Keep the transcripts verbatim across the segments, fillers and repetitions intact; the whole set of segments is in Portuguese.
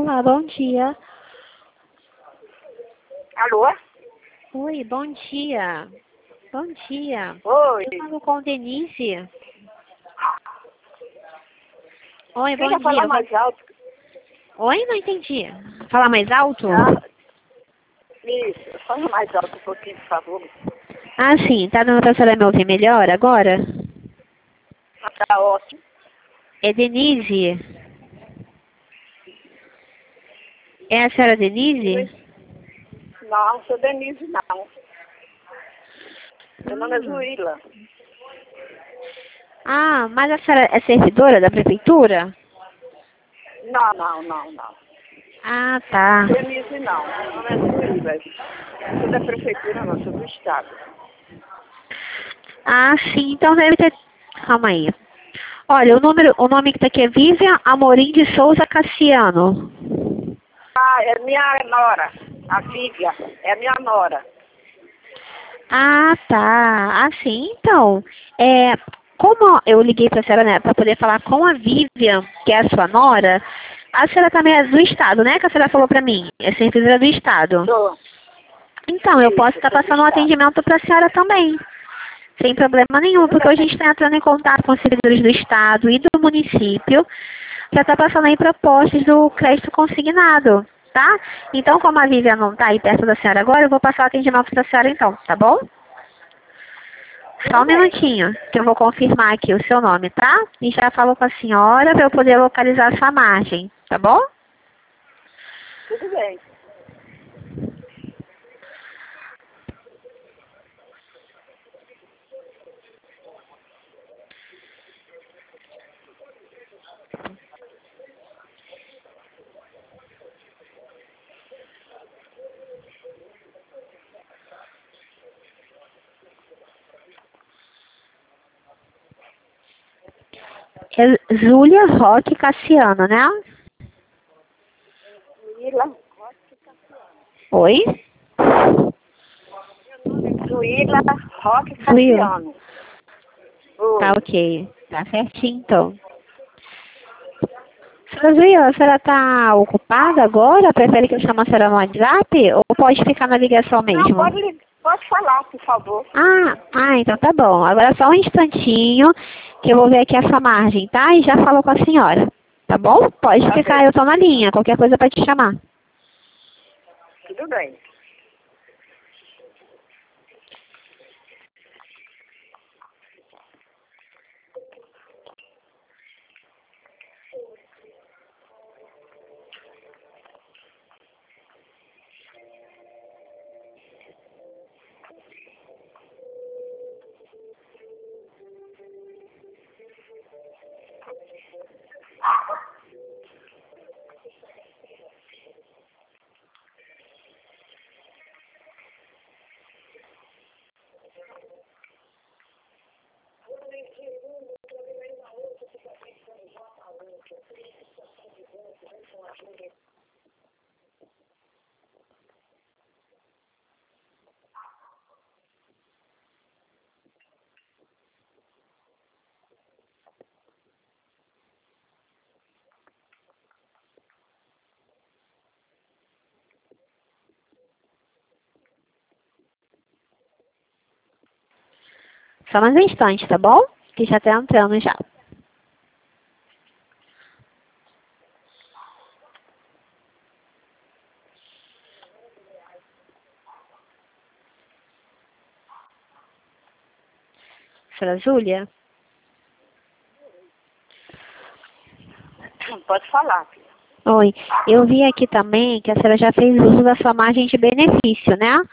Olá, bom dia. Alô? Oi, bom dia. Bom dia. Oi. Eu falo com Denise. Oi, bom Queria dia. falar Eu mais alto. Oi, não entendi. Falar mais alto? Ah, isso, fala mais alto um pouquinho, por favor. Ah, sim. Tá dando pra senhora me ouvir melhor agora? Tá ótimo. É Denise? É a senhora Denise? Não, sou Denise, não. Meu nome é Hum. Zuíla. Ah, mas a senhora é servidora da prefeitura? Não, não, não, não. Ah, tá. Denise, não. Meu nome é Zuíla. Não sou da prefeitura, não, sou do estado. Ah, sim. Então deve ter... Calma aí. Olha, o, número, o nome que tá aqui é Vivian Amorim de Souza Cassiano. Ah, é minha nora, a Vivian. É minha nora. Ah, tá. Ah, sim. Então, é, como eu liguei para a senhora, né, para poder falar com a Vivian, que é a sua nora, a senhora também é do Estado, né, que a senhora falou para mim? É servidora do Estado. Sou. Então, eu posso Isso, estar sou do passando um estado. atendimento para a senhora também. Sem problema nenhum, Tudo porque hoje a bem. gente está entrando em contato com os servidores do Estado e do município para estar passando aí propostas do crédito consignado, tá? Então, como a Vivian não está aí perto da senhora agora, eu vou passar o atendimento para a senhora então, tá bom? Só Tudo um bem. minutinho, que eu vou confirmar aqui o seu nome, tá? E já falo com a senhora para eu poder localizar a sua margem, tá bom? Tudo bem. É Zúlia Roque Cassiano, né? Zuíla. Oi? Zuíla Roque Zúlia. Cassiano. Tá Oi. ok. Tá certinho, então. Senhora Zúlia, a senhora tá ocupada agora? Prefere que eu chame a senhora no WhatsApp? Ou pode ficar na ligação Não, mesmo? pode, lig- pode falar, por favor. Ah, ah, então tá bom. Agora só um instantinho que eu vou ver aqui essa margem, tá? E já falo com a senhora. Tá bom? Pode Tá ficar, bem. eu tô na linha. Qualquer coisa pra te chamar. Tudo bem. Só mais um instante, tá bom? Que já tá entrando já. Senhora Júlia? Pode falar, filha. Oi. Eu vi aqui também que a senhora já fez uso da sua margem de benefício, né?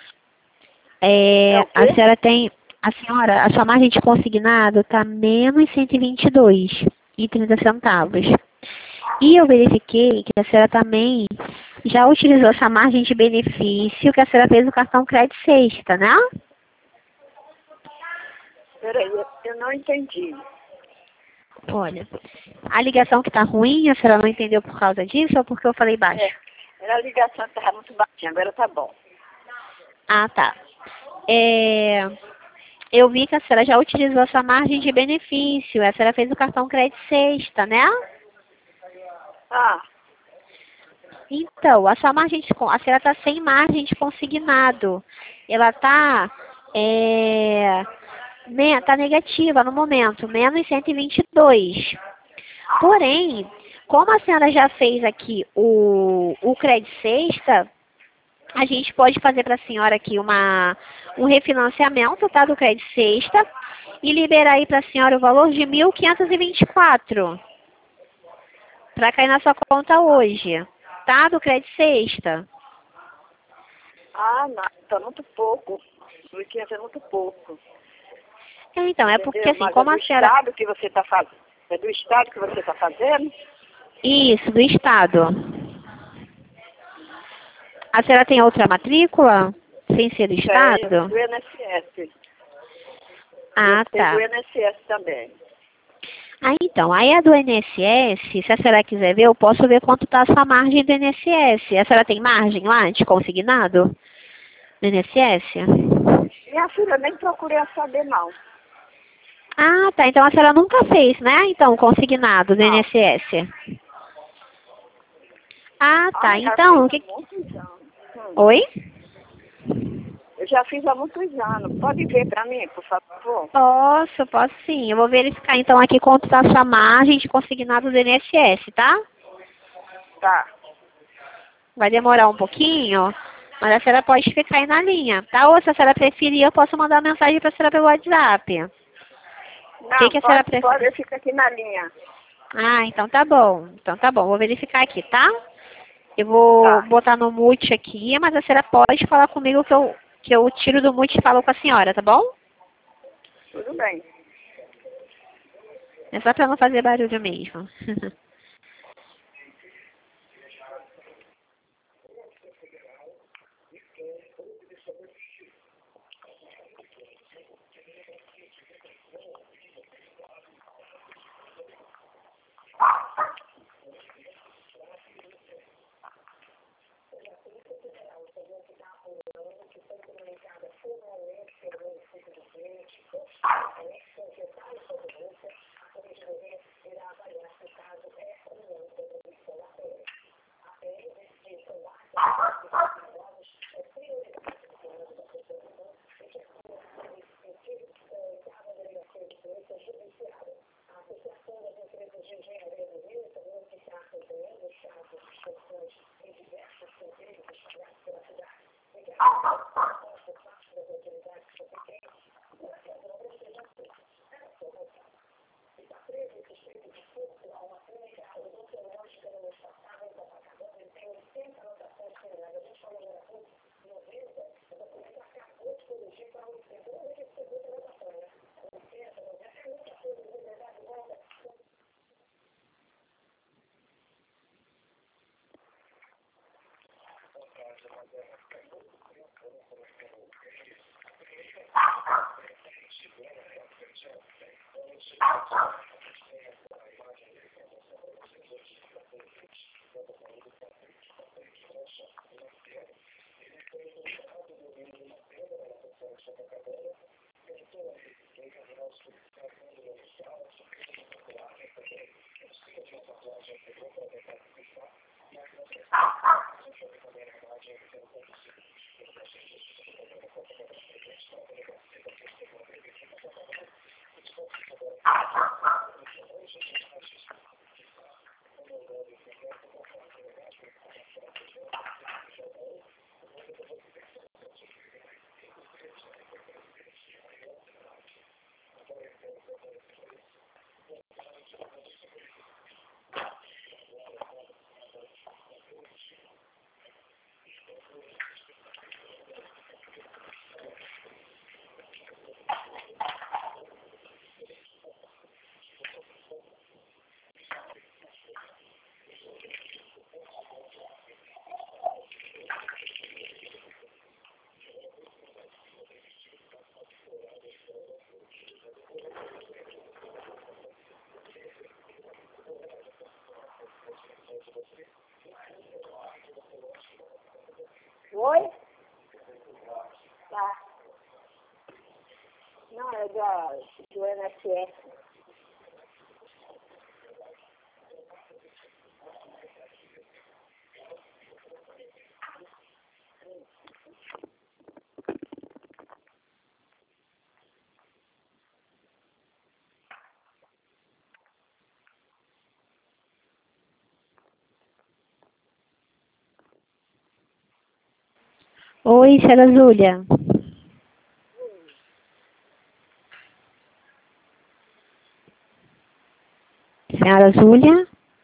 É É, o a quê? senhora tem, a senhora, a sua margem de consignado está menos cento e vinte e dois e trinta centavos. E eu verifiquei que a senhora também já utilizou essa margem de benefício que a senhora fez no cartão Crédito Sexta, né? Peraí, eu, eu não entendi. Olha, a ligação que está ruim, a senhora não entendeu por causa disso ou porque eu falei baixo? É, era a ligação que estava muito baixinha, agora tá bom. Ah, tá. É, eu vi que a senhora já utilizou essa margem de benefício. A senhora fez o cartão Crédito Sexta, né? Ah, Então, a sua margem de, con- a senhora está sem margem de consignado. Ela está é, ne- tá negativa no momento, menos cento e vinte e dois. Porém, como a senhora já fez aqui o, o crédito sexta, a gente pode fazer para a senhora aqui uma, um refinanciamento, tá, do crédito sexta e liberar aí para a senhora o valor de mil quinhentos e vinte e quatro para cair na sua conta hoje, tá, do crédito sexta. Ah, não, tá muito pouco. mil e quinhentos é muito pouco. É, então, é porque Entendeu? assim, Mas como é a do senhora... estado que você está fazendo. É do estado que você está fazendo? Isso, do estado. A senhora tem outra matrícula? Sem ser do Tem, estado? do I N S S. Ah, Eu tenho do tá. I N S S também. Ah, então, aí a do I N S S, se a senhora quiser ver, eu posso ver quanto está a sua margem do I N S S. A senhora tem margem lá de consignado do I N S S? Minha filha, nem procurei saber, não. Ah, tá. Então a senhora nunca fez, né? Então, consignado do Não. I N S S. Ah, tá. Ai, já Então, fiz o há que... muitos anos. Hum. Oi? Eu já fiz há muitos anos. Pode ver para mim, por favor? Posso, posso sim. Eu vou verificar então aqui quanto está a sua margem de consignado do I N S S, tá? Tá. Vai demorar um pouquinho, mas a senhora pode ficar aí na linha, tá? Ou se a senhora preferir, eu posso mandar uma mensagem para a senhora pelo WhatsApp. O que, Não, que a senhora pode, pode, prefere? eu fico aqui na linha. Ah, então tá bom. Então tá bom, vou verificar aqui, tá? Eu vou Tá, botar no mute aqui, mas a senhora pode falar comigo que eu, que eu tiro do mute e falo com a senhora, tá bom? tudo bem. É só para não fazer barulho mesmo. Oi? Tá. Não, é da, do I N S S. Oi, senhora Zúlia. Senhora Zúlia?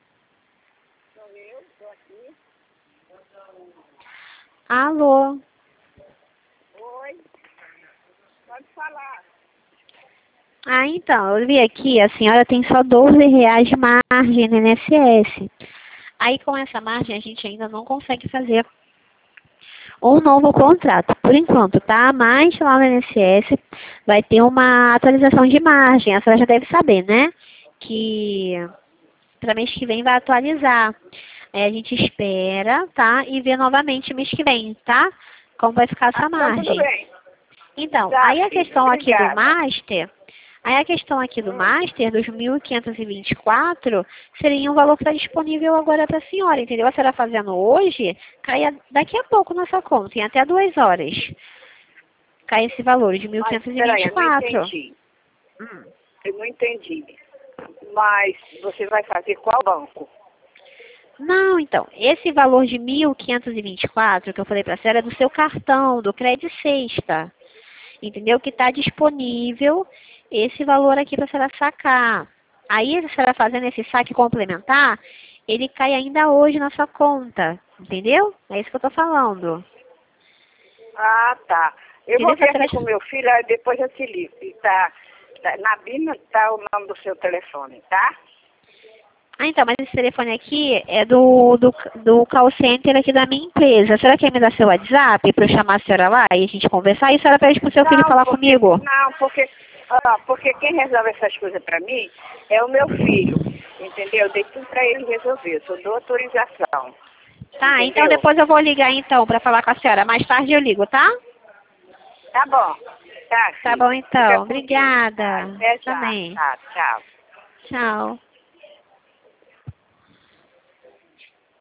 Alô? Oi, pode falar. Ah, então, eu vi aqui, a senhora tem só doze reais de margem no I N S S. Aí, com essa margem, a gente ainda não consegue fazer um novo contrato. Por enquanto, tá? Mas lá no I N S S vai ter uma atualização de margem. A senhora já deve saber, né? Que para mês que vem vai atualizar. Aí a gente espera, tá? E vê novamente mês que vem, tá? Como vai ficar essa Ah, então tudo margem. bem. Então, Tá, aí a filha, questão aqui do obrigada. Master, aí a questão aqui do Hum. Master, dos mil quinhentos e vinte e quatro, seria um valor que está disponível agora para a senhora, entendeu? A senhora fazendo hoje, cai a- daqui a pouco na sua conta, em até duas horas. Cai esse valor de mil Mas, quinhentos e vinte peraí, e eu não quatro. entendi. Eu não entendi. Mas você vai fazer qual banco? Não, então, esse valor de mil quinhentos e vinte e quatro que eu falei para a senhora é do seu cartão, do Credit Sexta. Entendeu? Que está disponível esse valor aqui para a senhora sacar. Aí, se a senhora fazendo esse saque complementar, ele cai ainda hoje na sua conta. Entendeu? É isso que eu estou falando. Ah, tá. Eu vou Entendeu? ver Se a aqui senhora... com o meu filho, aí depois eu te ligo. E tá, tá, na Bíblia tá o nome do seu telefone, tá? Ah, então, mas esse telefone aqui é do, do, do call center aqui da minha empresa. A senhora quer me dar seu WhatsApp para eu chamar a senhora lá e a gente conversar? E a senhora pede para o seu filho Não, falar porque, comigo? não, porque, ah, porque quem resolve essas coisas pra mim é o meu filho, entendeu? Eu dei tudo pra ele resolver, eu só dou autorização, Tá, então entendeu? depois eu vou ligar então para falar com a senhora. Mais tarde eu ligo, tá? Tá bom, tá, Tá filho. bom Fica então. com Deus, tá? Obrigada. Até já, Também. tá, tchau. Tchau.